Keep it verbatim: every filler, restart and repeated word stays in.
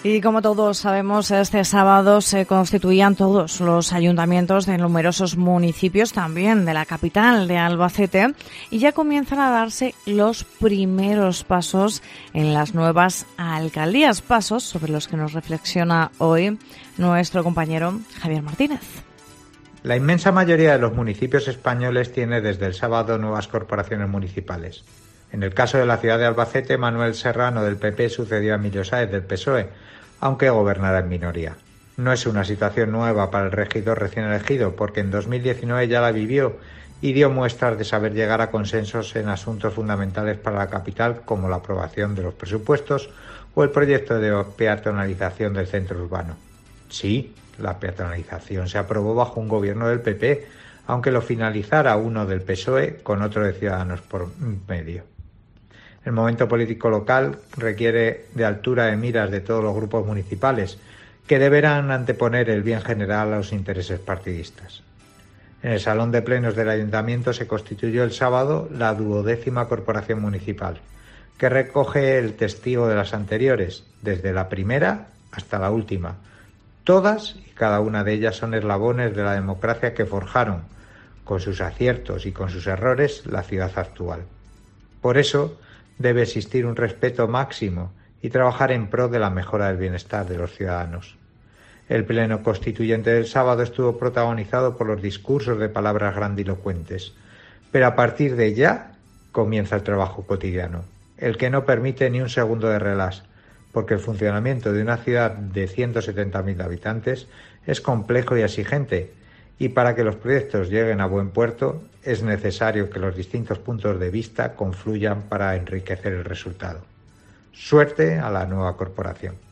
Y como todos sabemos, este sábado se constituían todos los ayuntamientos de numerosos municipios, también de la capital de Albacete, y ya comienzan a darse los primeros pasos en las nuevas alcaldías, pasos sobre los que nos reflexiona hoy nuestro compañero Javier Martínez. La inmensa mayoría de los municipios españoles tiene desde el sábado nuevas corporaciones municipales. En el caso de la ciudad de Albacete, Manuel Serrano del P P sucedió a Emilio Sáez del P S O E, aunque gobernara en minoría. No es una situación nueva para el regidor recién elegido, porque en dos mil diecinueve ya la vivió y dio muestras de saber llegar a consensos en asuntos fundamentales para la capital, como la aprobación de los presupuestos o el proyecto de peatonalización del centro urbano. Sí, la peatonalización se aprobó bajo un gobierno del P P, aunque lo finalizara uno del P S O E con otro de Ciudadanos por medio. El momento político local requiere de altura de miras de todos los grupos municipales, que deberán anteponer el bien general a los intereses partidistas. En el Salón de Plenos del Ayuntamiento se constituyó el sábado la duodécima corporación municipal, que recoge el testigo de las anteriores, desde la primera hasta la última. Todas y cada una de ellas son eslabones de la democracia que forjaron, con sus aciertos y con sus errores, la ciudad actual. Por eso, debe existir un respeto máximo y trabajar en pro de la mejora del bienestar de los ciudadanos. El pleno constituyente del sábado estuvo protagonizado por los discursos de palabras grandilocuentes, pero a partir de ya comienza el trabajo cotidiano, el que no permite ni un segundo de relax, porque el funcionamiento de una ciudad de ciento setenta mil habitantes es complejo y exigente, y para que los proyectos lleguen a buen puerto es necesario que los distintos puntos de vista confluyan para enriquecer el resultado. Suerte a la nueva corporación.